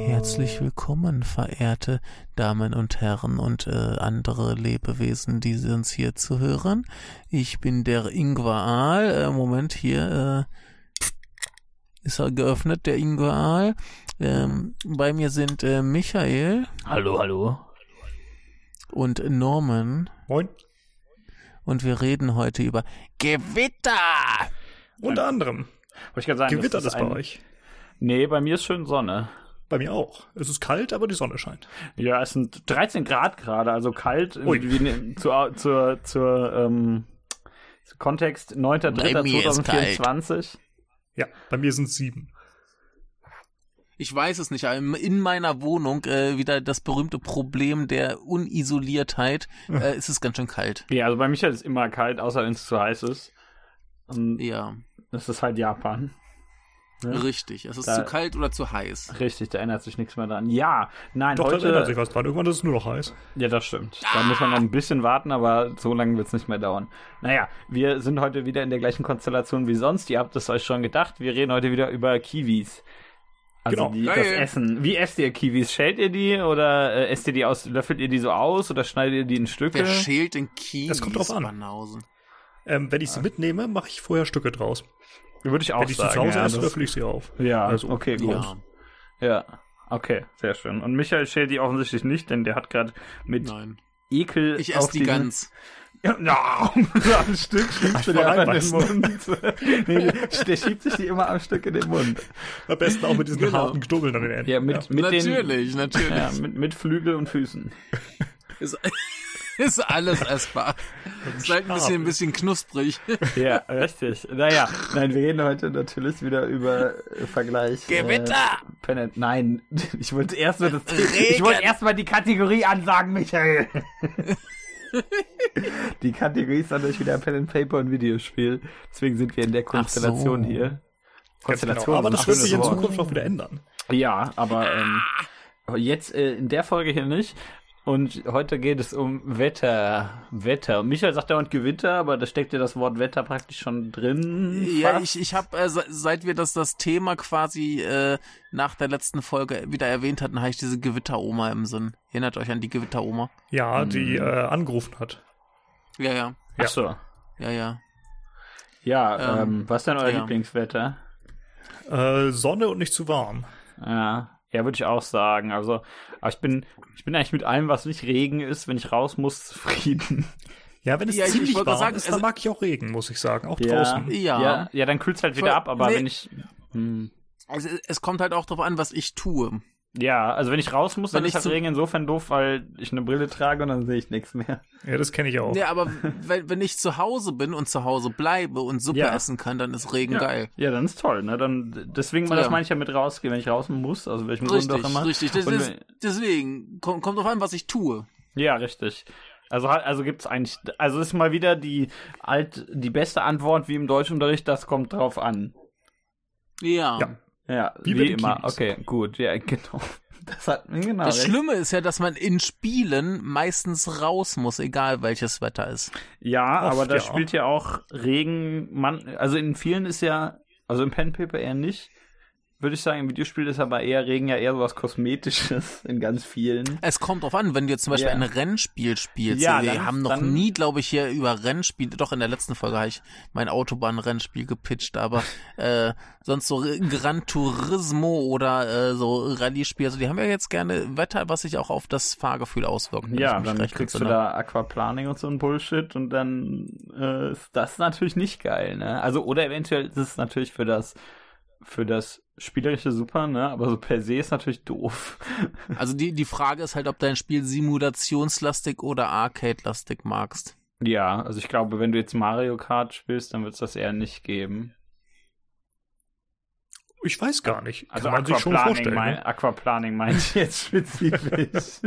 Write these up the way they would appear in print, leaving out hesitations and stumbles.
Herzlich willkommen, verehrte Damen und Herren und andere Lebewesen, die uns hier zuhören. Ich bin der Ingwer Aal. Moment, hier ist er geöffnet, der Ingwer Aal. Bei mir sind Michael. Hallo. Und Norman. Moin. Und wir reden heute über Gewitter. Unter anderem. Wollte ich gerade sagen, Gewittert es bei euch? Nee, bei mir ist schön Sonne. Bei mir auch. Es ist kalt, aber die Sonne scheint. Ja, es sind 13 Grad gerade, also kalt. Zur Kontext 9.3.2024. Ja, bei mir sind es 7. Ich weiß es nicht, aber in meiner Wohnung wieder das berühmte Problem der Unisoliertheit, ist es ganz schön kalt. Ja, also bei Michael ist es immer kalt, außer wenn es zu heiß ist. Und ja. Das ist halt Japan. Ja? Richtig, es ist zu kalt oder zu heiß. Richtig, da ändert sich nichts mehr dran. Ja, nein, doch, heute... da ändert sich was dran. Irgendwann ist es nur noch heiß. Ja, das stimmt. Da muss man noch ein bisschen warten, aber so lange wird es nicht mehr dauern. Naja, wir sind heute wieder in der gleichen Konstellation wie sonst. Ihr habt es euch schon gedacht. Wir reden heute wieder über Kiwis. Also genau. Das Essen. Wie esst ihr Kiwis? Schält ihr die oder esst ihr die aus, löffelt ihr die so aus oder schneidet ihr die in Stücke? Wer schält denn Kiwis? Das kommt drauf an. Wenn ich sie mitnehme, mache ich vorher Stücke draus. Würde ich auch sagen. Wenn ich sie zu Hause esse, löffel ich sie auf. Ja, also, okay, gut. Ja, okay, sehr schön. Und Michael schält die offensichtlich nicht, denn der hat gerade mit Ekel ich esse die ganz. Ja, am Stück schiebst du dir einfach in den Mund. Nee, der schiebt sich die immer am Stück in den Mund. Am besten auch mit diesen harten Knubbeln an den Enden. Ja, mit natürlich. Ja, mit Flügel und Füßen. Ist alles essbar. Ist halt ein bisschen knusprig. Ja, richtig. Naja, nein, wir reden heute natürlich wieder über Vergleich. Gewitter! Nein, ich wollte erst mal die Kategorie ansagen, Michael. Die Kategorie ist natürlich wieder Pen and Paper und Videospiel. Deswegen sind wir in der Konstellation hier. Konstellation. Genau. Aber das wird sich in Zukunft noch wieder ändern. Ja, aber jetzt in der Folge hier nicht. Und heute geht es um Wetter. Michael sagt dauernd Gewitter, aber da steckt ja das Wort Wetter praktisch schon drin. Ja, ich habe, seit wir das Thema quasi nach der letzten Folge wieder erwähnt hatten, habe ich diese Gewitteroma im Sinn. Erinnert euch an die Gewitteroma? Ja, die angerufen hat. Ja. Ach so. Ja. Ja, was ist denn euer Lieblingswetter? Sonne und nicht zu warm. Ja, würde ich auch sagen. Also, aber ich bin eigentlich mit allem, was nicht Regen ist, wenn ich raus muss, zufrieden. Ja, wenn es ziemlich warm ist, dann mag ich auch Regen, muss ich sagen. Auch draußen. Ja, dann kühlt es halt wieder ab, aber wenn ich... Also es kommt halt auch drauf an, was ich tue. Ja, also wenn ich raus muss, dann ist halt Regen insofern doof, weil ich eine Brille trage und dann sehe ich nichts mehr. Ja, das kenne ich auch. Ja, aber wenn ich zu Hause bin und zu Hause bleibe und Suppe essen kann, dann ist Regen geil. Ja, dann ist toll, ne? Deswegen das meine ich ja mit rausgehen, wenn ich raus muss, also welchem Grund auch immer. Richtig, deswegen kommt drauf an, was ich tue. Ja, richtig. Also gibt's eigentlich, also ist mal wieder die beste Antwort wie im Deutschunterricht, das kommt drauf an. Ja, wie immer. Kiwis. Okay, gut, ja, genau. Das Schlimme ist ja, dass man in Spielen meistens raus muss, egal welches Wetter ist. Ja, oft, aber da spielt ja auch Regen, also in vielen ist ja, also im Pen Paper eher nicht, würde ich sagen, im Videospiel ist aber Regen ja eher so was Kosmetisches in ganz vielen. Es kommt drauf an, wenn du jetzt zum Beispiel ein Rennspiel spielst. Ja, wir haben noch nie, glaube ich, hier über Rennspiele, doch in der letzten Folge habe ich mein Autobahn-Rennspiel gepitcht, aber sonst so Gran Turismo oder so Rallye-Spiel, also die haben ja jetzt gerne Wetter, was sich auch auf das Fahrgefühl auswirkt. Ja, dann kriegst du da Aquaplaning und so ein Bullshit und dann ist das natürlich nicht geil, ne? Also, oder eventuell ist es natürlich für das spielerische super, ne? Aber so per se ist natürlich doof. Also die Frage ist halt, ob dein Spiel simulationslastig oder arcade-lastig magst. Ja, also ich glaube, wenn du jetzt Mario Kart spielst, dann wird es das eher nicht geben. Ich weiß gar nicht. Also kann man sich schon vorstellen. Aquaplaning meint ich jetzt spezifisch.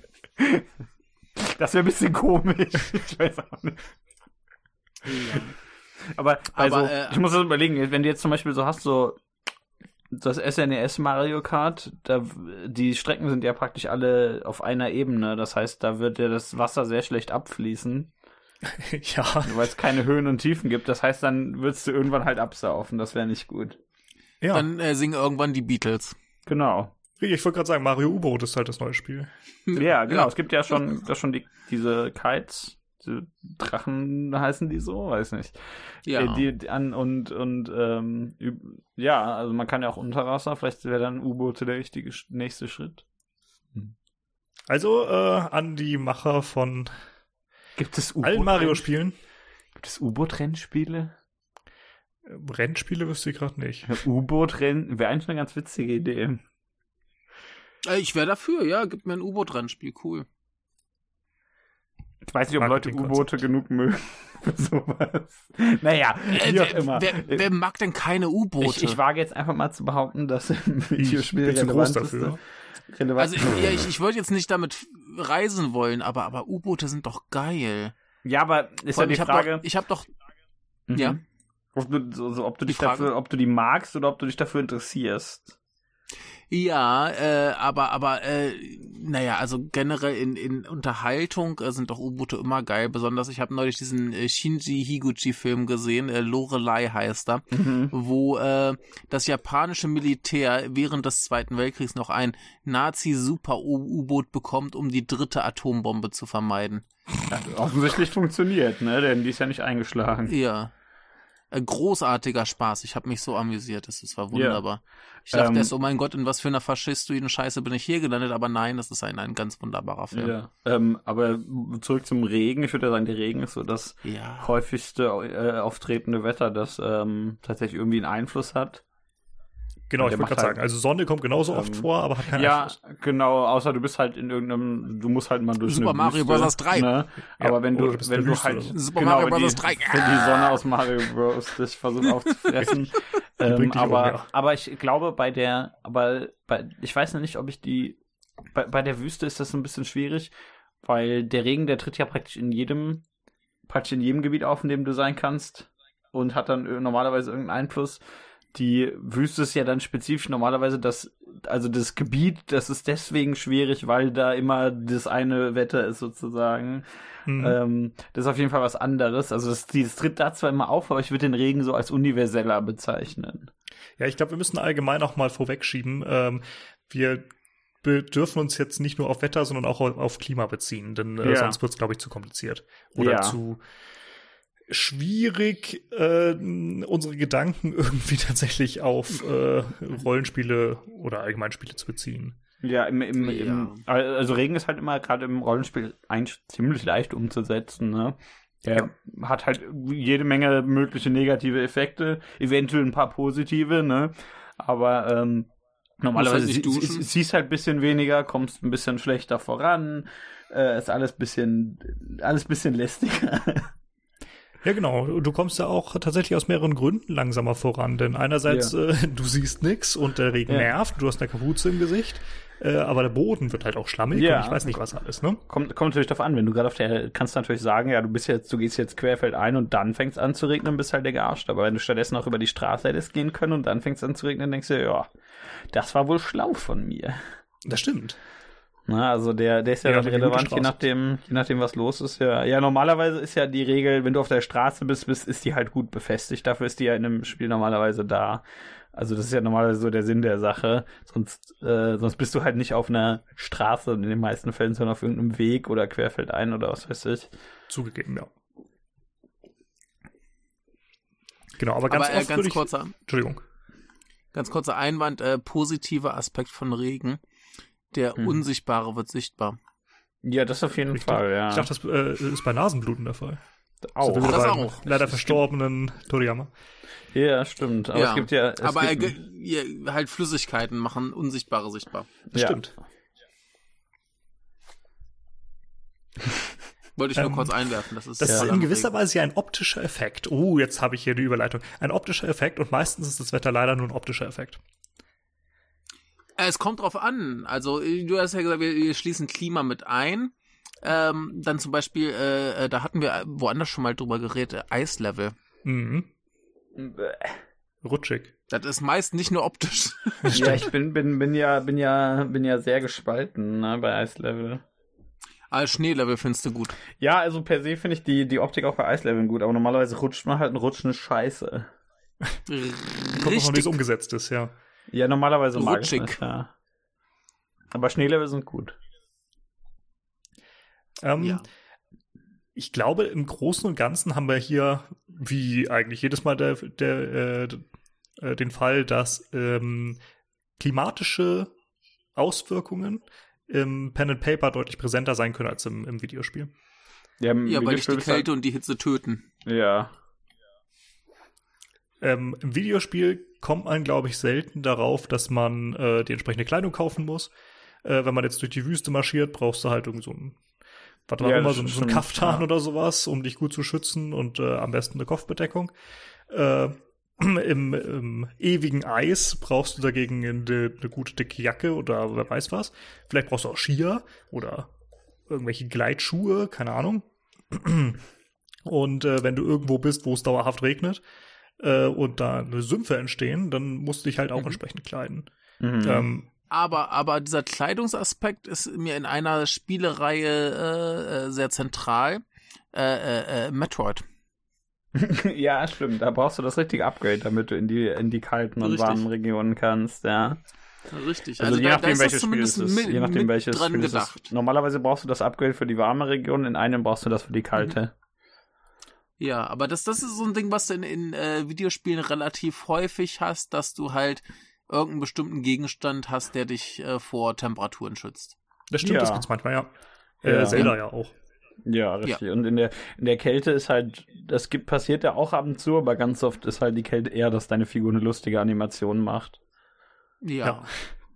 Das wäre ein bisschen komisch. Ich weiß auch nicht. Ja. Aber ich muss das überlegen, wenn du jetzt zum Beispiel so hast, so das SNES Mario Kart, die Strecken sind ja praktisch alle auf einer Ebene, das heißt, da wird ja das Wasser sehr schlecht abfließen. Ja. Weil es keine Höhen und Tiefen gibt, das heißt, dann würdest du irgendwann halt absaufen, das wäre nicht gut. Ja. Dann singen irgendwann die Beatles. Genau. Ich wollte gerade sagen, Mario U-Boot ist halt das neue Spiel. Ja, genau. Es gibt ja schon diese Kites, diese Drachen heißen die so, weiß nicht. Ja. Ja, also man kann ja auch Unterwasser, vielleicht wäre dann U-Boote der richtige nächste Schritt. Also an die Macher von Gibt es allen Mario-Spielen. Gibt es U-Boot-Rennspiele? Rennspiele wüsste ich gerade nicht. U-Boot-Rennen wäre eigentlich eine ganz witzige Idee. Ich wäre dafür, ja. Gib mir ein U-Boot-Rennspiel, cool. Ich weiß nicht, ob Leute U-Boote genug mögen für sowas. Naja, wie auch immer. Wer mag denn keine U-Boote? Ich wage jetzt einfach mal zu behaupten, dass im Videospiel relevant dafür. Also ich wollte jetzt nicht damit reisen wollen, aber U-Boote sind doch geil. Ja, aber ist ja die Frage. Ich habe doch ja. Ob du die magst oder ob du dich dafür interessierst. Ja, aber naja, also generell in Unterhaltung sind doch U-Boote immer geil. Besonders, ich habe neulich diesen Shinji Higuchi-Film gesehen, Lorelei heißt er, wo das japanische Militär während des Zweiten Weltkriegs noch ein Nazi-Super-U-Boot bekommt, um die 3. Atombombe zu vermeiden. Ja, offensichtlich funktioniert, ne? Denn die ist ja nicht eingeschlagen. Ja. Großartiger Spaß. Ich habe mich so amüsiert. Das war wunderbar. Ja. Ich dachte erst, oh mein Gott, in was für einer faschistoiden Scheiße bin ich hier gelandet? Aber nein, das ist ein ganz wunderbarer Film. Ja. Aber zurück zum Regen. Ich würde sagen, der Regen ist so das häufigste auftretende Wetter, das tatsächlich irgendwie einen Einfluss hat. Genau, ich wollte gerade sagen, also Sonne kommt genauso oft vor, aber hat keinen Einfluss. Ja, genau, außer du bist halt du musst halt mal durch Super Mario Bros. 3. Ne? Ja, aber wenn du halt Super Mario Bros. 3. Wenn die Sonne aus Mario Bros. Dich versucht aufzufressen. Aber ich glaube, ich weiß noch nicht, ob ich bei der Wüste ist das ein bisschen schwierig, weil der Regen, der tritt ja praktisch in jedem Gebiet auf, in dem du sein kannst und hat dann normalerweise irgendeinen Einfluss. Die Wüste ist ja dann spezifisch normalerweise das Gebiet, das ist deswegen schwierig, weil da immer das eine Wetter ist sozusagen. Das ist auf jeden Fall was anderes. Also das tritt da zwar immer auf, aber ich würde den Regen so als universeller bezeichnen. Ja, ich glaube, wir müssen allgemein auch mal vorwegschieben. Wir dürfen uns jetzt nicht nur auf Wetter, sondern auch auf Klima beziehen, denn sonst wird es, glaube ich, zu kompliziert. Oder zu schwierig, unsere Gedanken irgendwie tatsächlich auf Rollenspiele oder Allgemeinspiele zu beziehen. Ja, also Regen ist halt immer gerade im Rollenspiel eigentlich ziemlich leicht umzusetzen, ne? Der hat halt jede Menge mögliche negative Effekte, eventuell ein paar positive, ne? Aber normalerweise siehst halt ein bisschen weniger, kommst ein bisschen schlechter voran, ist alles bisschen lästiger. Ja, genau. Du kommst ja auch tatsächlich aus mehreren Gründen langsamer voran, denn einerseits, du siehst nix und der Regen nervt, du hast eine Kapuze im Gesicht, aber der Boden wird halt auch schlammig und ich weiß nicht, was alles, ne? Kommt natürlich darauf an, wenn du gerade kannst du natürlich sagen, ja, du gehst jetzt querfeldein und dann fängt's an zu regnen, bist halt der gearscht, aber wenn du stattdessen auch über die Straße hättest gehen können und dann fängt's an zu regnen, denkst du, ja, das war wohl schlau von mir. Das stimmt. Na, also der ist ja dann relevant, je nachdem, was los ist. Ja, normalerweise ist ja die Regel, wenn du auf der Straße bist, ist die halt gut befestigt. Dafür ist die ja in einem Spiel normalerweise da. Also das ist ja normalerweise so der Sinn der Sache. Sonst bist du halt nicht auf einer Straße in den meisten Fällen, sondern auf irgendeinem Weg oder querfeldein oder was weiß ich. Zugegeben, ja. Genau, aber ganz kurzer Einwand, positiver Aspekt von Regen. Der Unsichtbare wird sichtbar. Ja, das auf jeden Fall, ja. Ich dachte, das ist bei Nasenbluten der Fall. Auch. Also das auch. Leider verstorbenen Toriyama. Ja, stimmt. Aber es gibt ja... halt Flüssigkeiten machen Unsichtbare sichtbar. Das stimmt. Wollte ich nur kurz einwerfen. Das ist in gewisser Weise ja ein optischer Effekt. Jetzt habe ich hier die Überleitung. Ein optischer Effekt und meistens ist das Wetter leider nur ein optischer Effekt. Es kommt drauf an. Also, du hast ja gesagt, wir schließen Klima mit ein. Dann zum Beispiel, da hatten wir woanders schon mal drüber geredet, Eislevel. Mhm. Rutschig. Das ist meist nicht nur optisch. Ja, ich bin ja sehr gespalten, ne, bei Eislevel. Als Schneelevel findest du gut. Ja, also per se finde ich die Optik auch bei Eisleveln gut, aber normalerweise rutscht man halt einen Rutschen Scheiße. Kommt auch noch, wie es umgesetzt ist, ja. Ja, normalerweise mag ich das, ja. Aber Schneelevel sind gut. Ich glaube, im Großen und Ganzen haben wir hier, wie eigentlich jedes Mal den Fall, dass klimatische Auswirkungen im Pen and Paper deutlich präsenter sein können als im Videospiel. Ja, weil dich die Kälte und die Hitze töten. Ja. Im Videospiel kommt man, glaube ich, selten darauf, dass man die entsprechende Kleidung kaufen muss. Wenn man jetzt durch die Wüste marschiert, brauchst du halt irgend so ein so ein Kaftan oder sowas, um dich gut zu schützen und am besten eine Kopfbedeckung. Im ewigen Eis brauchst du dagegen eine gute dicke Jacke oder wer weiß was. Vielleicht brauchst du auch Skier oder irgendwelche Gleitschuhe, keine Ahnung. Und wenn du irgendwo bist, wo es dauerhaft regnet und da Sümpfe entstehen, dann musst du dich halt auch entsprechend kleiden. Aber dieser Kleidungsaspekt ist mir in einer Spielereihe sehr zentral. Metroid. Ja, stimmt. Da brauchst du das richtige Upgrade, damit du in die kalten und warmen Regionen kannst, ja. Richtig. Also je nachdem, welches Spiel es ist. Je nachdem, welches Spiel es ist. Normalerweise brauchst du das Upgrade für die warme Region, in einem brauchst du das für die kalte. Ja, aber das ist so ein Ding, was du in Videospielen relativ häufig hast, dass du halt irgendeinen bestimmten Gegenstand hast, der dich vor Temperaturen schützt. Das stimmt, das gibt's manchmal, ja. Zelda ja auch. Ja, richtig. Ja. Und in der Kälte ist halt, passiert ja auch ab und zu, aber ganz oft ist halt die Kälte eher, dass deine Figur eine lustige Animation macht. Ja.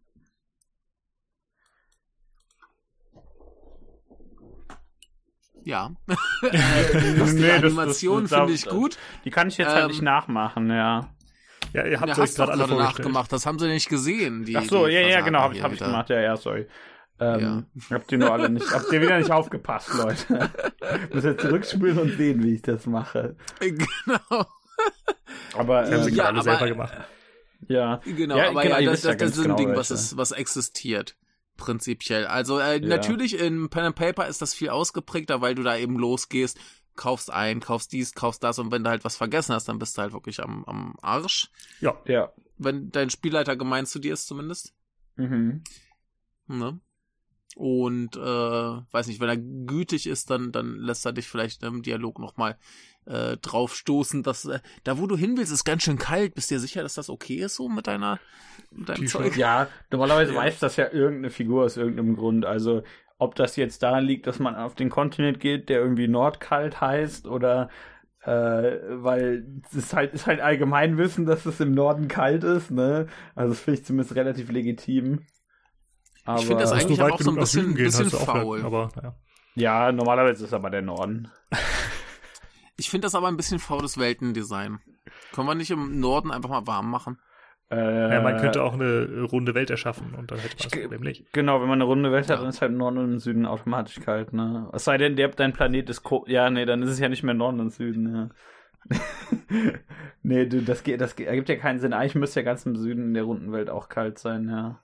Ja. Lustige Animation finde ich gut. Die kann ich jetzt halt nicht nachmachen, ja. Ja, ihr habt euch gerade alle nachgemacht, das haben sie nicht gesehen. Ach so, ja, genau, hab ich gemacht, ja, sorry. Habt ihr nur alle nicht, habt ihr wieder nicht aufgepasst, Leute. Ich muss jetzt zurückspielen und sehen, wie ich das mache. Genau. Aber haben sie alle selber gemacht. Ja. Genau, ja, aber genau, das ist ein Ding, was existiert. Prinzipiell. Also natürlich in Pen and Paper ist das viel ausgeprägter, weil du da eben losgehst, kaufst dies, kaufst das und wenn du halt was vergessen hast, dann bist du halt wirklich am Arsch. Ja. Wenn dein Spielleiter gemein zu dir ist zumindest. Mhm. Ne? Und weiß nicht, wenn er gütig ist, dann lässt er dich vielleicht im Dialog nochmal drauf stoßen, dass da wo du hin willst, ist ganz schön kalt. Bist du dir sicher, dass das okay ist so mit deinem Zeug? Ja, normalerweise weiß das ja irgendeine Figur aus irgendeinem Grund. Also ob das jetzt daran liegt, dass man auf den Kontinent geht, der irgendwie Nordkalt heißt oder weil es ist halt Allgemeinwissen, dass es im Norden kalt ist, ne? Also das finde ich zumindest relativ legitim. Aber ich finde das eigentlich auch so ein bisschen faul. Aber, naja. Ja, normalerweise ist es aber der Norden. Ich finde das aber ein bisschen faules Weltendesign. Können wir nicht im Norden einfach mal warm machen? Ja, man könnte auch eine runde Welt erschaffen und dann hätte man das Problem nicht. Genau, wenn man eine runde Welt hat, dann ist halt im Norden und im Süden automatisch kalt, ne? Es sei denn, dein Planet ist dann ist es ja nicht mehr Norden und Süden, ja. Nee, das ergibt ja keinen Sinn. Eigentlich müsste ja ganz im Süden in der runden Welt auch kalt sein, ja.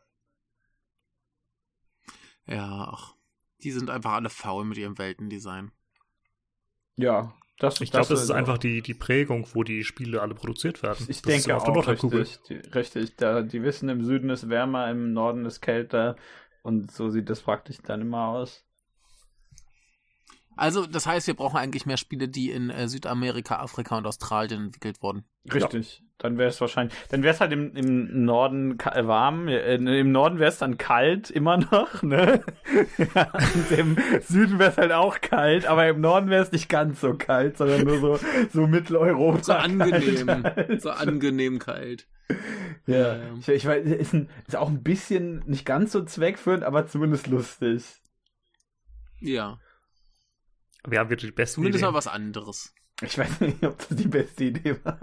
Ja, die sind einfach alle faul mit ihrem Weltendesign. Ja, ich glaube, das ist einfach die Prägung, wo die Spiele alle produziert werden. Ich denke auch, richtig. Die wissen, im Süden ist wärmer, im Norden ist kälter und so sieht das praktisch dann immer aus. Also, das heißt, wir brauchen eigentlich mehr Spiele, die in Südamerika, Afrika und Australien entwickelt wurden. Richtig. Ja. Dann wäre es halt im Norden warm, im Norden wäre es dann kalt, immer noch, ne? Und im Süden wäre es halt auch kalt, aber im Norden wäre es nicht ganz so kalt, sondern nur so Mitteleuropa. So angenehm, kalt. So angenehm kalt. Ja. Ich weiß, ist auch ein bisschen nicht ganz so zweckführend, aber zumindest lustig. Ja. Wir haben wirklich die beste Idee. Zumindest mal was anderes. Ich weiß nicht, ob das die beste Idee war.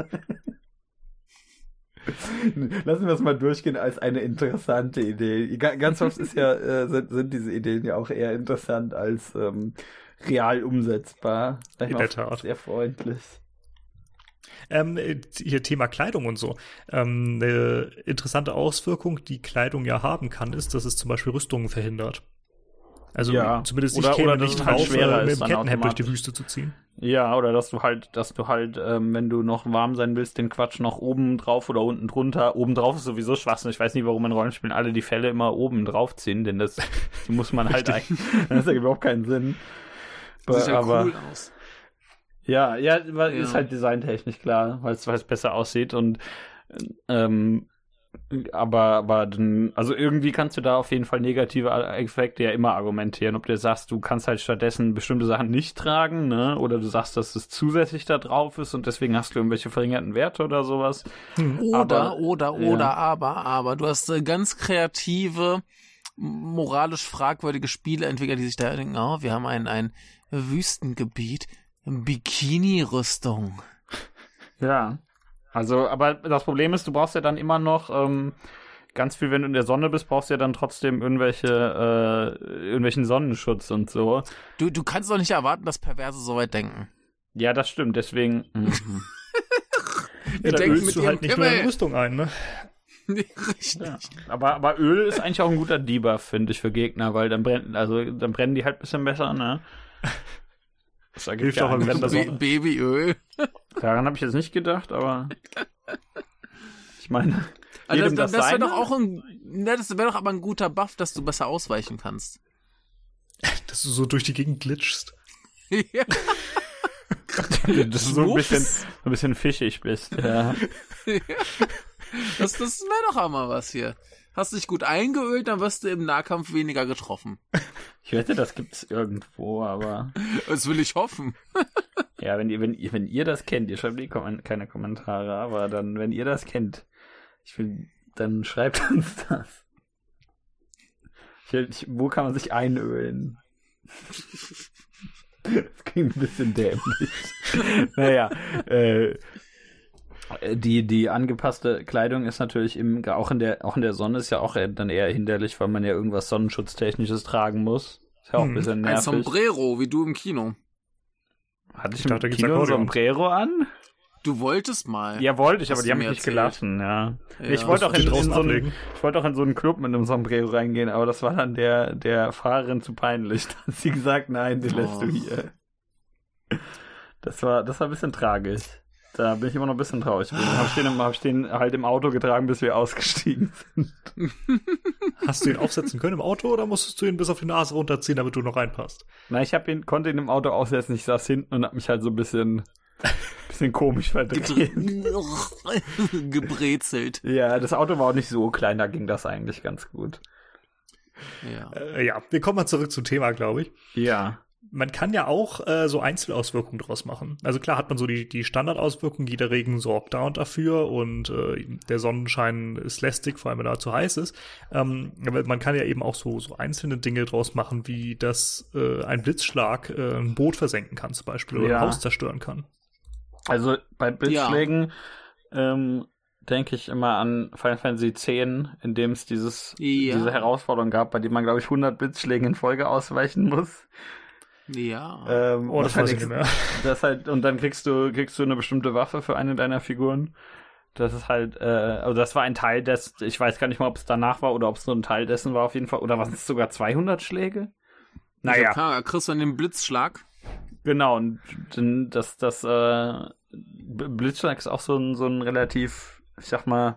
Lassen wir es mal durchgehen als eine interessante Idee. Ganz oft sind diese Ideen ja auch eher interessant als real umsetzbar. In der Tat. Sehr freundlich. Hier Thema Kleidung und so. Eine interessante Auswirkung, die Kleidung ja haben kann, ist, dass es zum Beispiel Rüstungen verhindert. Also zumindest ich käme nicht drauf, schwerer mit dem Kettenhemd durch die Wüste zu ziehen. Ja, oder dass du halt, wenn du noch warm sein willst, den Quatsch noch oben drauf oder unten drunter. Oben drauf ist sowieso Schwachsinn. Ich weiß nicht, warum in Rollenspielen alle die Fälle immer oben drauf ziehen, denn das muss man halt eigentlich. Das hat überhaupt keinen Sinn. Das sieht ja cool aus. Ja, ist halt designtechnisch klar, weil es besser aussieht und aber dann, also irgendwie kannst du da auf jeden Fall negative Effekte ja immer argumentieren, ob du sagst, du kannst halt stattdessen bestimmte Sachen nicht tragen, ne, oder du sagst, dass es zusätzlich da drauf ist und deswegen hast du irgendwelche verringerten Werte oder sowas. Aber du hast ganz kreative, moralisch fragwürdige Spiele entwickelt, die sich da denken, wir haben ein Wüstengebiet, Bikini-Rüstung. Ja. Also, aber das Problem ist, du brauchst ja dann immer noch ganz viel, wenn du in der Sonne bist, brauchst du ja dann trotzdem irgendwelchen Sonnenschutz und so. Du kannst doch nicht erwarten, dass Perverse so weit denken. Ja, das stimmt, deswegen. Da ölst du halt nicht nur eine Rüstung ein, ne? Richtig. Ja. Aber Öl ist eigentlich auch ein guter Debuff, finde ich, für Gegner, weil dann brennen die halt ein bisschen besser, ne? Das hilft auch im Babyöl. Daran habe ich jetzt nicht gedacht, aber ich meine, also das wäre doch auch das wäre doch aber ein guter Buff, dass du besser ausweichen kannst. Dass du so durch die Gegend glitschst. Ja. Dass du so ein bisschen fischig bist, ja. Das wäre doch auch mal was hier. Hast dich gut eingeölt, dann wirst du im Nahkampf weniger getroffen. Ich wette, das gibt's irgendwo, aber... Das will ich hoffen. Ja, wenn ihr das kennt, ihr schreibt keine Kommentare, aber dann, wenn ihr das kennt, dann schreibt uns das. Wo kann man sich einölen? Das klingt ein bisschen dämlich. Naja, die angepasste Kleidung ist natürlich auch in der Sonne ist ja auch dann eher hinderlich, weil man ja irgendwas Sonnenschutztechnisches tragen muss. Ist ja auch ein bisschen nervig. Ein Sombrero, wie du im Kino. Hatte ich im Kino ein Sombrero an? Du wolltest mal. Ja, wollte ich, aber die haben mich nicht gelassen, ja. Ich wollte auch in so einen Club mit einem Sombrero reingehen, aber das war dann der Fahrerin zu peinlich. Da hat sie gesagt, nein, den lässt du hier. Das war ein bisschen tragisch. Da bin ich immer noch ein bisschen traurig. Hab ich den halt im Auto getragen, bis wir ausgestiegen sind. Hast du ihn aufsetzen können im Auto oder musstest du ihn bis auf die Nase runterziehen, damit du noch reinpasst? Nein, konnte ihn im Auto aufsetzen. Ich saß hinten und hab mich halt so ein bisschen komisch verdreht. Gebrezelt. Ja, das Auto war auch nicht so klein, da ging das eigentlich ganz gut. Ja, wir kommen mal zurück zum Thema, glaube ich. Ja. Man kann ja auch so Einzelauswirkungen draus machen. Also klar hat man so die Standardauswirkungen, jeder Regen sorgt da und dafür und der Sonnenschein ist lästig, vor allem wenn er zu heiß ist. Aber man kann ja eben auch so einzelne Dinge draus machen, wie dass ein Blitzschlag ein Boot versenken kann zum Beispiel oder ein Haus zerstören kann. Also bei Blitzschlägen denke ich immer an Final Fantasy X, in dem es diese Herausforderung gab, bei dem man, glaube ich, 100 Blitzschlägen in Folge ausweichen muss. Ja. Das weiß ich nicht mehr. Das halt, und dann kriegst du eine bestimmte Waffe für eine deiner Figuren. Das ist halt, also das war ein Teil ich weiß gar nicht mal, ob es danach war oder ob es nur ein Teil dessen war auf jeden Fall. Oder waren es sogar 200 Schläge? Naja. Klar, kriegst du den Blitzschlag. Genau, und das Blitzschlag ist auch so ein relativ, ich sag mal,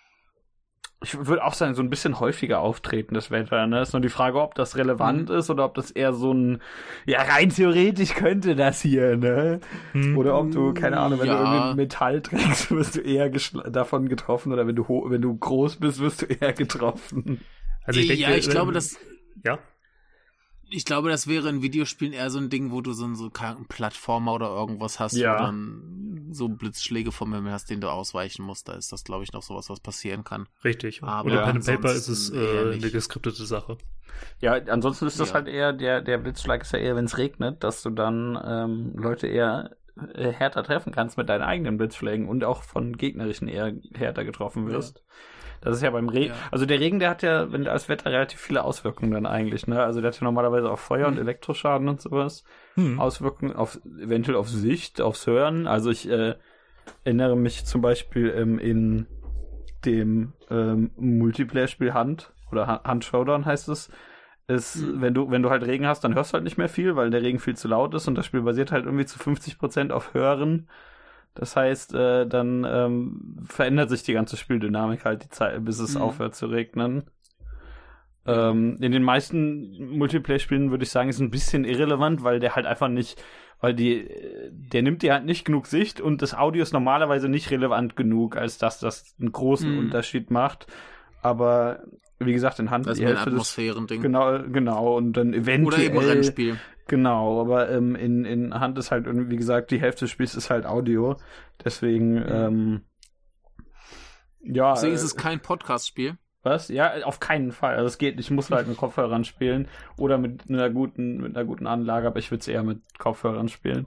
ich würde auch sagen, so ein bisschen häufiger auftreten, das Wetter, ne? Ist nur die Frage, ob das relevant ist oder ob das eher so ein, ja, rein theoretisch könnte das hier, ne? Oder ob du, keine Ahnung, wenn du irgendwie Metall trägst, wirst du eher davon getroffen oder wenn du groß bist, wirst du eher getroffen. Also ich denke, ich glaube, das... Ja? Ich glaube, das wäre in Videospielen eher so ein Ding, wo du so einen Plattformer oder irgendwas hast, wo dann so Blitzschläge vom Himmel hast, den du ausweichen musst. Da ist das, glaube ich, noch sowas, was passieren kann. Richtig. Aber in Pen and Paper ist es eine geskriptete Sache. Ja, ansonsten ist das halt eher, der Blitzschlag ist ja eher, wenn es regnet, dass du dann Leute eher härter treffen kannst mit deinen eigenen Blitzschlägen und auch von gegnerischen eher härter getroffen wirst. Ja. Das ist ja beim Regen. Ja. Also der Regen, der hat ja, wenn als Wetter relativ viele Auswirkungen dann eigentlich, ne? Also der hat ja normalerweise auf Feuer und Elektroschaden und sowas. Auswirkungen eventuell auf Sicht, aufs Hören. Also ich erinnere mich zum Beispiel in dem Multiplayer-Spiel Hand Showdown heißt es. ist, wenn du halt Regen hast, dann hörst du halt nicht mehr viel, weil der Regen viel zu laut ist und das Spiel basiert halt irgendwie zu 50% auf Hören. Das heißt, dann verändert sich die ganze Spieldynamik halt die Zeit, bis es aufhört zu regnen. In den meisten Multiplayer-Spielen würde ich sagen, ist ein bisschen irrelevant, weil der halt einfach nicht, weil der nimmt dir halt nicht genug Sicht und das Audio ist normalerweise nicht relevant genug, als dass das einen großen Unterschied macht. Aber wie gesagt, in Hand das ist ein Atmosphärending. Genau, und dann eventuell. Oder eben Rennspiel. Genau, aber in Hand ist halt irgendwie, wie gesagt, die Hälfte des Spiels ist halt Audio. Deswegen, ja. Deswegen ist es kein Podcast-Spiel. Was? Ja, auf keinen Fall. Also es geht, ich muss halt mit Kopfhörern spielen oder mit einer guten Anlage, aber ich würde es eher mit Kopfhörern spielen.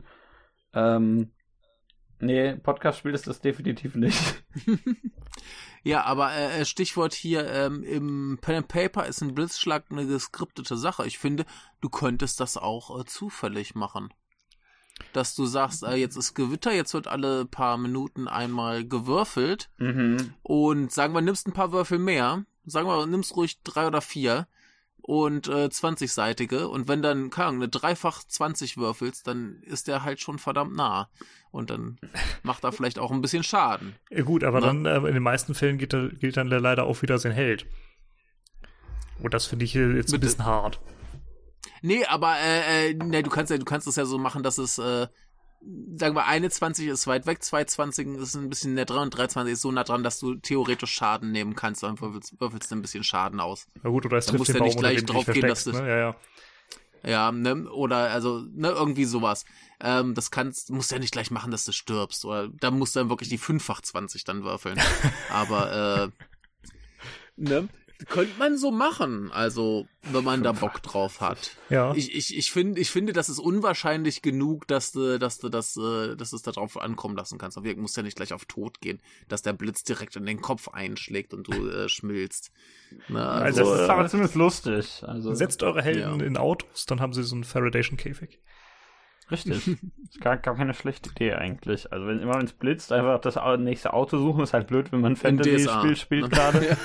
Nee, Podcast-Spiel ist das definitiv nicht. Ja, aber Stichwort hier, im Pen and Paper ist ein Blitzschlag eine geskriptete Sache. Ich finde, du könntest das auch zufällig machen. Dass du sagst, jetzt ist Gewitter, jetzt wird alle paar Minuten einmal gewürfelt und sagen wir, nimmst ein paar Würfel mehr, sagen wir, nimmst ruhig 3 oder 4 und 20-seitige und wenn dann, keine Ahnung, eine dreifach 20 würfelst, dann ist der halt schon verdammt nah und dann macht er vielleicht auch ein bisschen Schaden. Ja, gut, aber dann in den meisten Fällen gilt dann der leider auch wieder sein Held. Und das finde ich jetzt ein bisschen hart. Nee, aber du kannst das ja so machen, dass es, sagen wir, eine 20 ist weit weg, 2 20 ist ein bisschen näher dran und 3 20 ist so nah dran, dass du theoretisch Schaden nehmen kannst, dann würfelst du ein bisschen Schaden aus. Na gut, oder es trifft den ja Baum, nicht gleich drauf gehen, dass du, ne? Ja, ne, oder also, ne, irgendwie sowas. Musst ja nicht gleich machen, dass du stirbst, oder da musst du dann wirklich die 5-fach 20 dann würfeln. Aber, ne? Könnte man so machen, also wenn man da Bock drauf hat. Ja. Ich finde, das ist unwahrscheinlich genug, dass du es da drauf ankommen lassen kannst. Aber du musst ja nicht gleich auf Tod gehen, dass der Blitz direkt in den Kopf einschlägt und du schmilzt. Na, also das ist aber zumindest lustig. Also, setzt eure Helden in Autos, dann haben sie so einen Faradayschen-Käfig. Richtig. Ist gar keine schlechte Idee eigentlich. Also wenn es blitzt, einfach das nächste Auto suchen, ist halt blöd, wenn man ein Fantasy-Spiel spielt gerade.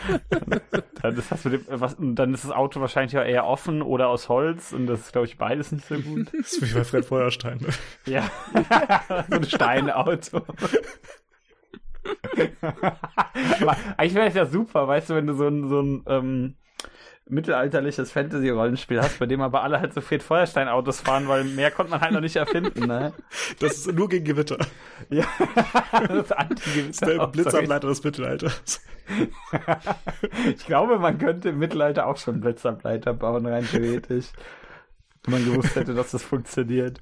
Dann ist das Auto wahrscheinlich auch eher offen oder aus Holz und das ist, glaube ich, beides nicht so gut. Das ist wie bei Fred Feuerstein. Ne? Ja, so ein Steinauto. Aber eigentlich wäre es ja super, weißt du, wenn du so ein mittelalterliches Fantasy-Rollenspiel hast, bei dem aber alle halt so Fred Feuerstein-Autos fahren, weil mehr konnte man halt noch nicht erfinden, ne? Das ist nur gegen Gewitter. Ja, das ist Anti-Gewitter. Das ist der Blitzableiter des Mittelalters. Ich glaube, man könnte im Mittelalter auch schon Blitzableiter bauen, rein theoretisch. Wenn man gewusst hätte, dass das funktioniert.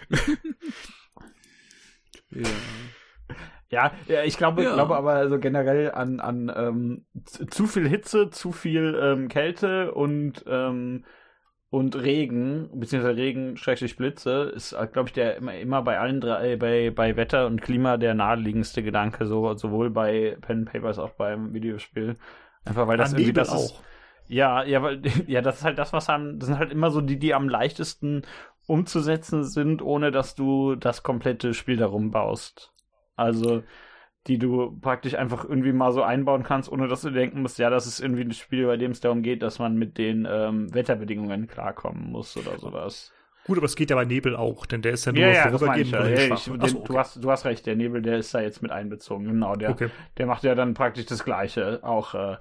Ja. Ja, ich glaube aber also generell an zu viel Hitze, zu viel Kälte und Regen, beziehungsweise Regen/Blitze ist, glaube ich, der immer bei allen drei, bei Wetter und Klima der naheliegendste Gedanke, sowohl bei Pen and Paper als auch beim Videospiel. Einfach weil das irgendwie das auch. Ist, ja, weil das ist halt das sind halt immer so die am leichtesten umzusetzen sind, ohne dass du das komplette Spiel darum baust. Also, die du praktisch einfach irgendwie mal so einbauen kannst, ohne dass du denken musst, ja, das ist irgendwie ein Spiel, bei dem es darum geht, dass man mit den Wetterbedingungen klarkommen muss oder sowas. Gut, aber es geht ja bei Nebel auch, denn der ist ja nur vorübergehend. Du hast recht, der Nebel, der ist da jetzt mit einbezogen. Genau, der macht ja dann praktisch das Gleiche. Auch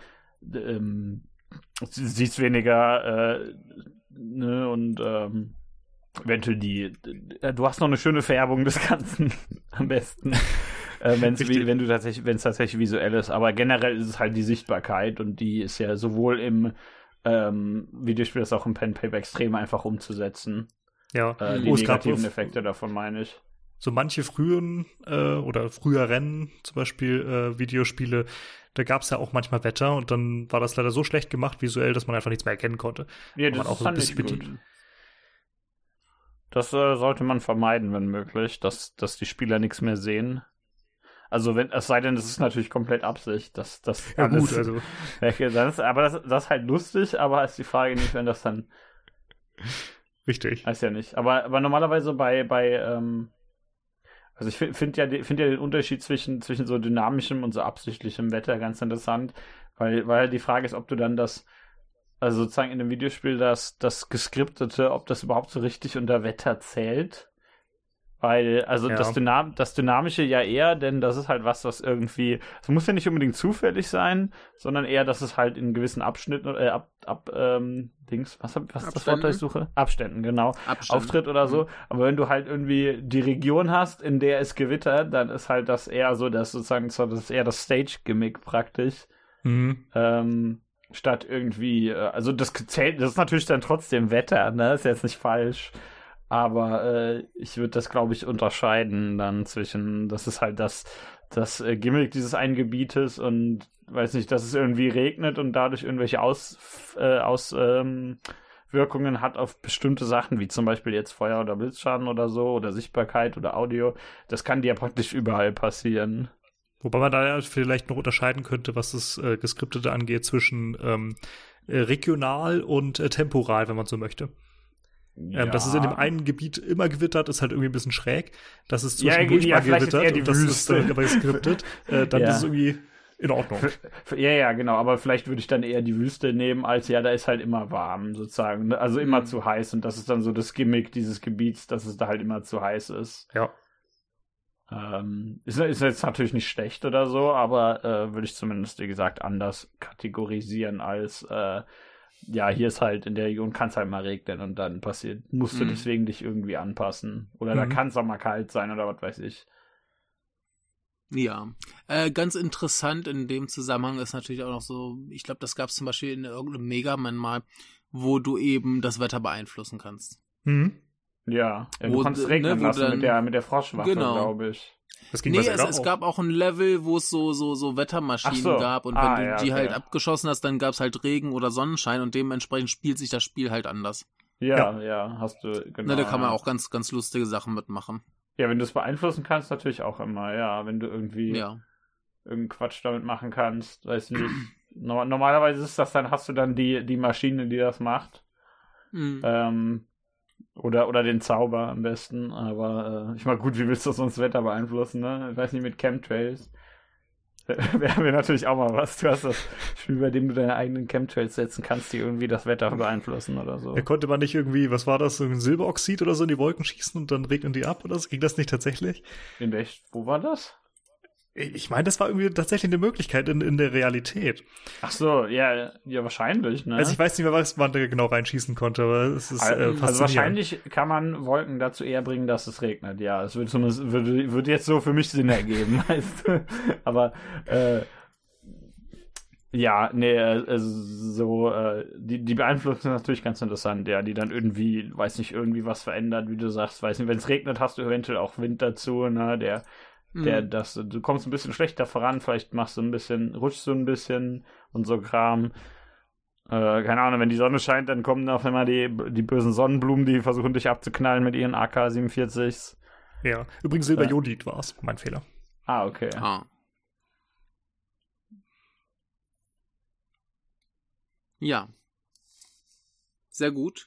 siehst weniger ne, und eventuell du hast noch eine schöne Färbung des Ganzen am besten, wenn es tatsächlich visuell ist, aber generell ist es halt die Sichtbarkeit und die ist ja sowohl im Videospiel als auch im Pen Paper extrem einfach umzusetzen. Ja, die negativen Effekte davon meine ich. So manche früheren oder früheren zum Beispiel Videospiele, da gab es ja auch manchmal Wetter und dann war das leider so schlecht gemacht visuell, dass man einfach nichts mehr erkennen konnte. Ja, das ist dann nicht gut. Das sollte man vermeiden, wenn möglich, dass die Spieler nichts mehr sehen. Also es sei denn, es ist natürlich komplett Absicht, dass das ja alles gut, also das ist halt lustig, aber ist die Frage nicht, wenn das dann richtig. Weiß ja nicht. Aber normalerweise also ich finde ja den Unterschied zwischen so dynamischem und so absichtlichem Wetter ganz interessant, weil die Frage ist, ob du dann das also sozusagen in dem Videospiel, das Geskriptete, ob das überhaupt so richtig unter Wetter zählt. Weil, also das Dynamische ja eher, denn das ist halt was irgendwie, es muss ja nicht unbedingt zufällig sein, sondern eher, dass es halt in gewissen Abschnitten, was ist das Wort, das ich suche? Abständen, genau. Auftritt oder so. Aber wenn du halt irgendwie die Region hast, in der es gewittert, dann ist halt das eher so, dass sozusagen, das ist eher das Stage-Gimmick praktisch. Statt irgendwie, also das zählt, das ist natürlich dann trotzdem Wetter, ne? Ist jetzt nicht falsch. Aber ich würde das, glaube ich, unterscheiden dann zwischen, das ist halt das Gimmick dieses einen Gebietes und, weiß nicht, dass es irgendwie regnet und dadurch irgendwelche Auswirkungen hat auf bestimmte Sachen, wie zum Beispiel jetzt Feuer- oder Blitzschaden oder so, oder Sichtbarkeit oder Audio. Das kann dir ja praktisch überall passieren. Wobei man da ja vielleicht noch unterscheiden könnte, was das Geskriptete angeht, zwischen regional und temporal, wenn man so möchte. Ja. Dass es in dem einen Gebiet immer gewittert, ist halt irgendwie ein bisschen schräg. Dass es zwischendurch mal gewittert und das ist aber geskriptet, dann ist es irgendwie in Ordnung. Ja, genau. Aber vielleicht würde ich dann eher die Wüste nehmen, als da ist halt immer warm, sozusagen. Also immer zu heiß. Und das ist dann so das Gimmick dieses Gebiets, dass es da halt immer zu heiß ist. Ja. Ist jetzt natürlich nicht schlecht oder so, aber würde ich zumindest, wie gesagt, anders kategorisieren als hier ist halt in der Region, kann es halt mal regnen und dann musst du deswegen dich irgendwie anpassen. Oder da kann es auch mal kalt sein oder was weiß ich. Ja, ganz interessant in dem Zusammenhang ist natürlich auch noch so, ich glaube, das gab es zum Beispiel in irgendeinem Mega Man mal, wo du eben das Wetter beeinflussen kannst. Ja, du kannst regnen lassen mit der Froschwaffe, glaube ich. Es gab auch ein Level, wo es so Wettermaschinen gab und wenn du die halt abgeschossen hast, dann gab es halt Regen oder Sonnenschein und dementsprechend spielt sich das Spiel halt anders. Ja, hast du, genau. Da kann man auch ganz, ganz lustige Sachen mitmachen. Ja, wenn du es beeinflussen kannst, natürlich auch immer, ja. Wenn du irgendwie irgendeinen Quatsch damit machen kannst, weiß ich nicht. Normalerweise ist das dann, hast du dann die Maschine, die das macht. Oder den Zauber am besten, aber ich meine, gut, wie willst du sonst Wetter beeinflussen, ne? Ich weiß nicht, mit Chemtrails. Wäre natürlich auch mal was. Du hast das Spiel, bei dem du deine eigenen Chemtrails setzen kannst, die irgendwie das Wetter beeinflussen oder so. Konnte man nicht irgendwie, was war das, so ein Silberoxid oder so in die Wolken schießen und dann regnen die ab oder so? Ging das nicht tatsächlich? Wo war das? Ich meine, das war irgendwie tatsächlich eine Möglichkeit in der Realität. Ach so, ja, wahrscheinlich, ne? Also ich weiß nicht mehr, was man da genau reinschießen konnte, aber es ist faszinierend. Also wahrscheinlich kann man Wolken dazu eher bringen, dass es regnet, ja. Es würde jetzt so für mich Sinn ergeben, weißt du? Aber, die Beeinflussung ist natürlich ganz interessant, ja, die dann irgendwie, weiß nicht, irgendwie was verändert, wie du sagst, weiß nicht, wenn es regnet, hast du eventuell auch Wind dazu, ne, du kommst ein bisschen schlechter voran, vielleicht rutschst du ein bisschen und so Kram. Keine Ahnung, wenn die Sonne scheint, dann kommen auf einmal die bösen Sonnenblumen, die versuchen dich abzuknallen mit ihren AK-47s. Ja, übrigens Silberjodid war's, mein Fehler. Ah, okay. Ja. Sehr gut.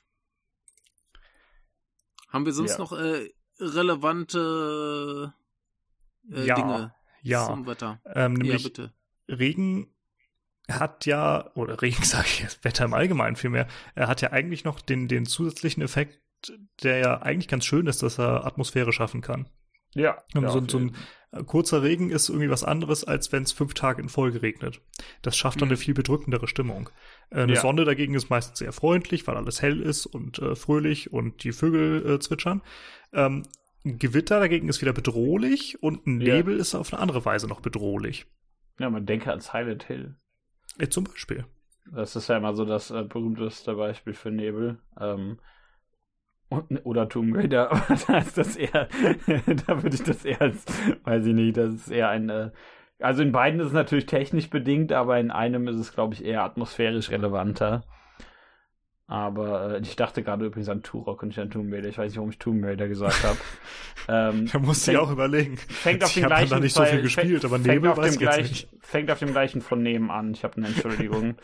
Haben wir sonst noch relevante Dinge zum Wetter? Nämlich bitte. Regen hat Regen sage ich jetzt, Wetter im Allgemeinen vielmehr, er hat ja eigentlich noch den zusätzlichen Effekt, der ja eigentlich ganz schön ist, dass er Atmosphäre schaffen kann. Ja. So ein kurzer Regen ist irgendwie was anderes, als wenn es 5 Tage in Folge regnet. Das schafft dann eine viel bedrückendere Stimmung. Eine Sonne dagegen ist meistens sehr freundlich, weil alles hell ist und fröhlich und die Vögel zwitschern. Gewitter dagegen ist wieder bedrohlich und ein Nebel ist auf eine andere Weise noch bedrohlich. Ja, man denke an Silent Hill. Zum Beispiel. Das ist ja immer so das berühmteste Beispiel für Nebel. Oder Tomb Raider, aber da würde ich das eher als, weiß ich nicht, das ist eher also in beiden ist es natürlich technisch bedingt, aber in einem ist es, glaube ich, eher atmosphärisch relevanter. Aber ich dachte gerade übrigens an Turok und nicht an Tomb Raider. Ich weiß nicht, warum ich Tomb Raider gesagt habe. Da musste ich auch überlegen. Ich habe da nicht so viel gespielt, aber Nebel weiß ich jetzt nicht. Fängt auf dem gleichen von nebenan. Ich habe eine Entschuldigung.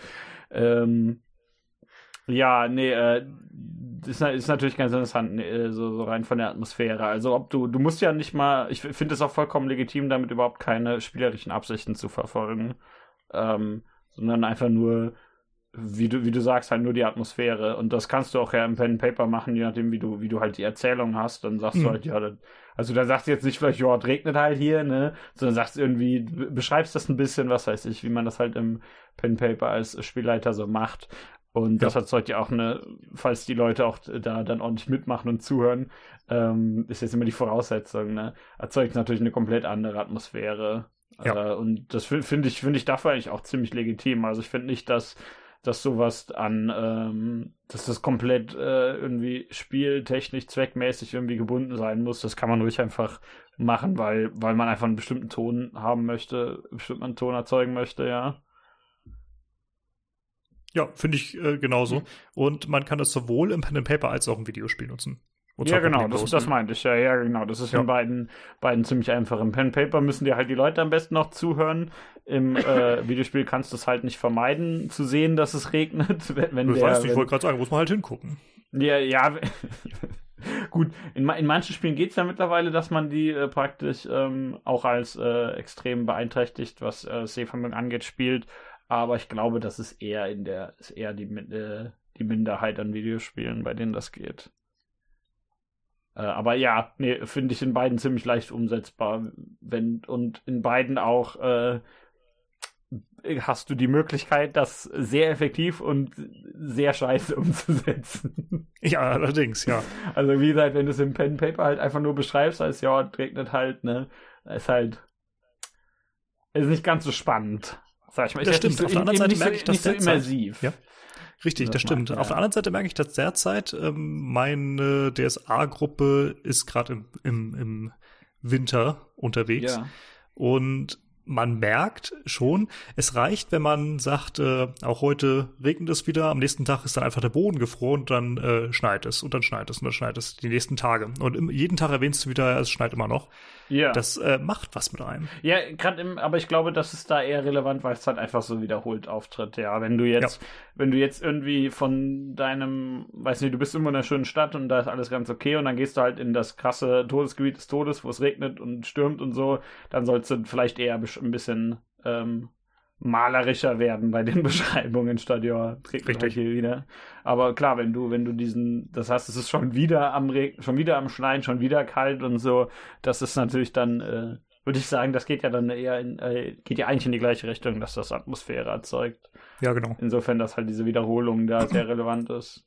Ist natürlich ganz interessant, so rein von der Atmosphäre. Also du musst ja nicht mal, ich finde es auch vollkommen legitim, damit überhaupt keine spielerischen Absichten zu verfolgen, sondern einfach nur wie du sagst, halt nur die Atmosphäre. Und das kannst du auch ja im Pen and Paper machen, je nachdem, wie du halt die Erzählung hast. Dann sagst du halt, ja, also da sagst du jetzt nicht vielleicht, ja, es regnet halt hier, ne? Sondern sagst irgendwie, beschreibst das ein bisschen, was weiß ich, wie man das halt im Pen and Paper als Spielleiter so macht. Und das erzeugt ja auch falls die Leute auch da dann ordentlich mitmachen und zuhören, ist jetzt immer die Voraussetzung, ne? Erzeugt natürlich eine komplett andere Atmosphäre. Ja. Und das finde ich dafür eigentlich auch ziemlich legitim. Also ich finde nicht, dass sowas dass das komplett irgendwie spieltechnisch zweckmäßig irgendwie gebunden sein muss. Das kann man ruhig einfach machen, weil man einfach einen bestimmten Ton haben möchte, einen bestimmten Ton erzeugen möchte, ja. Ja, finde ich genauso. Und man kann das sowohl im Pen and Paper als auch im Videospiel nutzen. Ja, genau, das meinte ich. Ja, genau. Das ist in beiden ziemlich einfach. Im Pen and Paper müssen dir halt die Leute am besten noch zuhören. Im Videospiel kannst du es halt nicht vermeiden, zu sehen, dass es regnet. Ich wollte gerade sagen, muss man halt hingucken. Ja. Gut, in manchen Spielen geht es ja mittlerweile, dass man die praktisch auch als extrem beeinträchtigt, was Sehvermögen angeht, spielt. Aber ich glaube, das ist eher die Minderheit an Videospielen, bei denen das geht. Aber ja, nee, finde ich in beiden ziemlich leicht umsetzbar. Und in beiden auch hast du die Möglichkeit, das sehr effektiv und sehr scheiße umzusetzen. Ja, allerdings, ja. Also wie gesagt, wenn du es im Pen and Paper halt einfach nur beschreibst, als ja, es regnet halt, ne, ist nicht ganz so spannend. Sag ich mal. Das stimmt. Auf der anderen Seite merke ich das nicht so immersiv. Ja. Richtig, das stimmt. Auf der anderen Seite merke ich, dass derzeit meine DSA-Gruppe ist gerade im Winter unterwegs. Ja. Und man merkt schon, es reicht, wenn man sagt, auch heute regnet es wieder, am nächsten Tag ist dann einfach der Boden gefroren und dann schneit es und dann schneit es und dann schneit es die nächsten Tage. Und jeden Tag erwähnst du wieder, es schneit immer noch. Ja. Das macht was mit einem. Ja, aber ich glaube, das ist da eher relevant, weil es halt einfach so wiederholt auftritt. Ja, wenn du jetzt irgendwie von deinem, weiß nicht, du bist immer in einer schönen Stadt und da ist alles ganz okay und dann gehst du halt in das krasse Todesgebiet des Todes, wo es regnet und stürmt und so, dann sollst du vielleicht eher ein bisschen malerischer werden bei den Beschreibungen statt, ja, regnet halt hier wieder. Aber klar, wenn du das heißt, es ist schon wieder am Schneien, schon wieder kalt und so, das ist natürlich dann, würde ich sagen, das geht ja dann eher geht ja eigentlich in die gleiche Richtung, dass das Atmosphäre erzeugt. Ja, genau. Insofern, dass halt diese Wiederholung da sehr relevant ist.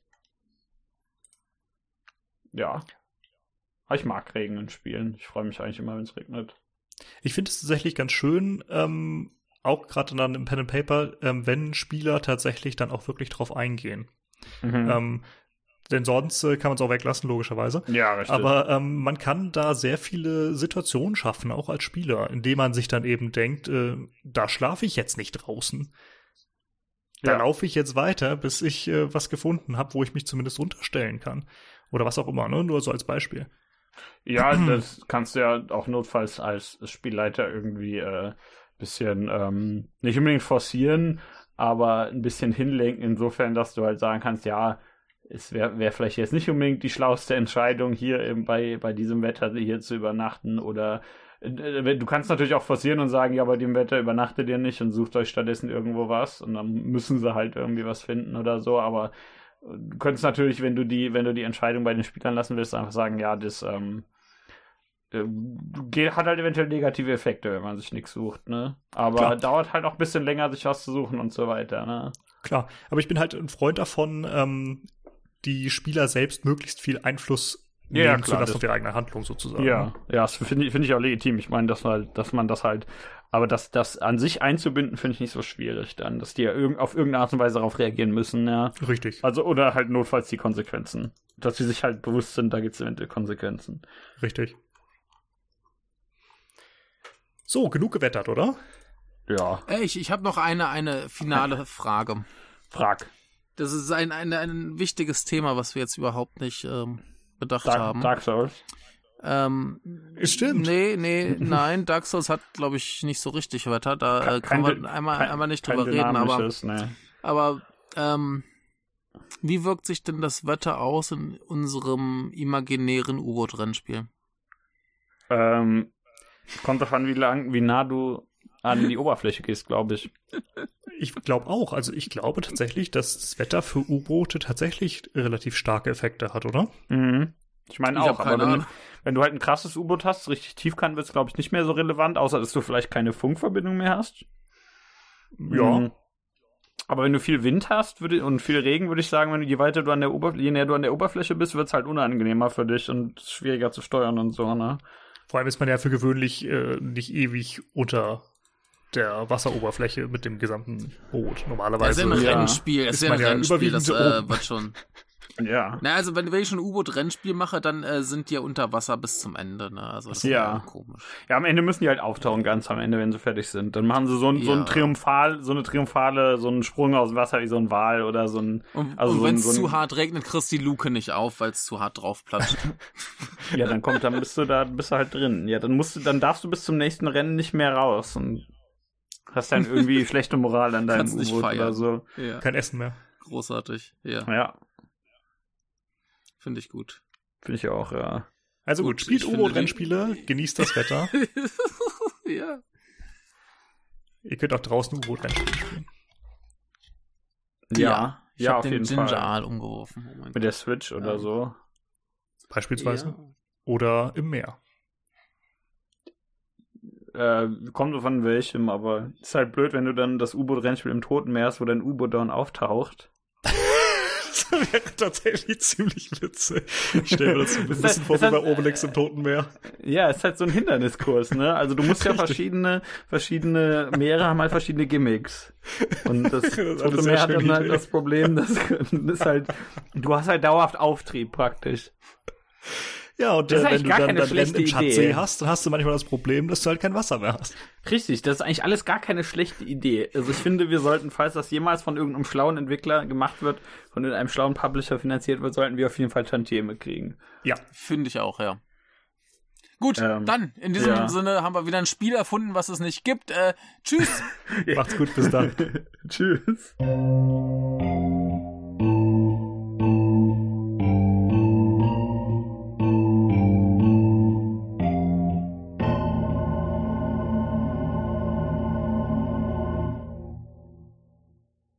Ja. Ich mag Regen in Spielen. Ich freue mich eigentlich immer, wenn es regnet. Ich finde es tatsächlich ganz schön, auch gerade dann im Pen and Paper, wenn Spieler tatsächlich dann auch wirklich drauf eingehen. Mhm. Denn sonst kann man es auch weglassen, logischerweise. Ja, richtig. Aber man kann da sehr viele Situationen schaffen, auch als Spieler, indem man sich dann eben denkt, da schlafe ich jetzt nicht draußen. Da laufe ich jetzt weiter, bis ich was gefunden habe, wo ich mich zumindest runterstellen kann. Oder was auch immer, ne? Nur so als Beispiel. Ja, das kannst du ja auch notfalls als Spielleiter irgendwie bisschen nicht unbedingt forcieren, aber ein bisschen hinlenken, insofern, dass du halt sagen kannst, ja, es wäre vielleicht jetzt nicht unbedingt die schlauste Entscheidung, hier eben bei diesem Wetter hier zu übernachten, oder du kannst natürlich auch forcieren und sagen, ja, bei dem Wetter übernachtet ihr nicht und sucht euch stattdessen irgendwo was, und dann müssen sie halt irgendwie was finden oder so, aber du könntest natürlich, wenn du die Entscheidung bei den Spielern lassen willst, einfach sagen, ja, das hat halt eventuell negative Effekte, wenn man sich nichts sucht, ne? Aber dauert halt auch ein bisschen länger, sich was zu suchen und so weiter, ne? Klar, aber ich bin halt ein Freund davon, die Spieler selbst möglichst viel Einfluss nehmen zu lassen auf ihre eigene Handlung sozusagen. Ja, das finde ich auch legitim. Ich meine, dass man das halt, aber das an sich einzubinden, finde ich nicht so schwierig dann, dass die ja auf irgendeine Art und Weise darauf reagieren müssen, ja. Richtig. Also, oder halt notfalls die Konsequenzen. Dass sie sich halt bewusst sind, da gibt es eventuell Konsequenzen. Richtig. So, genug gewettert, oder? Ja. Ich habe noch eine finale Frage. Frag. Das ist ein wichtiges Thema, was wir jetzt überhaupt nicht bedacht haben. Dark Souls. Stimmt. Nein, Dark Souls hat, glaube ich, nicht so richtig Wetter. Da können wir einmal nicht drüber reden. Aber wie wirkt sich denn das Wetter aus in unserem imaginären U-Boot-Rennspiel? Kommt davon, wie nah du an die Oberfläche gehst, glaube ich. Ich glaube auch. Also ich glaube tatsächlich, dass das Wetter für U-Boote tatsächlich relativ starke Effekte hat, oder? Mhm. Ich meine auch, aber wenn du halt ein krasses U-Boot hast, richtig tiefkant, wird es, glaube ich, nicht mehr so relevant, außer dass du vielleicht keine Funkverbindung mehr hast. Ja. Aber wenn du viel Wind hast und viel Regen, würde ich sagen, je näher du an der Oberfläche bist, wird es halt unangenehmer für dich und schwieriger zu steuern und so, ne? Vor allem ist man ja für gewöhnlich nicht ewig unter der Wasseroberfläche mit dem gesamten Boot. Normalerweise. Das ist ja ein Rennspiel, das wird schon. Ja. Na, also wenn ich schon ein U-Boot-Rennspiel mache, dann sind die ja unter Wasser bis zum Ende, ne? Also das ist ja komisch. Ja, am Ende müssen die halt auftauchen, ganz am Ende, wenn sie fertig sind. Dann machen sie so einen Sprung aus dem Wasser wie so ein Wal oder so ein. Und wenn es zu hart regnet, kriegst du die Luke nicht auf, weil es zu hart drauf platscht. Ja, dann bist du halt drin. Ja, dann darfst du bis zum nächsten Rennen nicht mehr raus und hast dann irgendwie schlechte Moral an deinem U-Boot oder so. Ja. Kein Essen mehr. Großartig, ja. Ja. Finde ich gut. Finde ich auch, ja. Also gut, spielt U-Boot-Rennspiele, genießt das Wetter. Ja. Ihr könnt auch draußen U-Boot-Rennspiele spielen. Ja, ich hab auf jeden Ginger Fall. Aal umgeworfen. Oh Mit der Switch oder so. Beispielsweise. Ja. Oder im Meer. Kommt davon welchem, aber ist halt blöd, wenn du dann das U-Boot-Rennspiel im Toten Meer hast, wo dein U-Boot dann auftaucht. Das wäre tatsächlich ziemlich witzig. Ich stelle mir das ein bisschen vor wie bei Obelix im Toten Meer. Ja, ist halt so ein Hinderniskurs, ne? Also du musst ja verschiedene Meere haben halt verschiedene Gimmicks. Und das Tote Meer hat dann halt das Problem, dass du hast halt dauerhaft Auftrieb praktisch. Ja, und wenn du dann Rennen im Schattsee hast, dann hast du manchmal das Problem, dass du halt kein Wasser mehr hast. Richtig, das ist eigentlich alles gar keine schlechte Idee. Also ich finde, wir sollten, falls das jemals von irgendeinem schlauen Entwickler gemacht wird, von einem schlauen Publisher finanziert wird, sollten wir auf jeden Fall Tantieme kriegen. Ja. Finde ich auch, ja. Gut, dann, in diesem Sinne haben wir wieder ein Spiel erfunden, was es nicht gibt. Tschüss! Macht's gut, bis dann. Tschüss.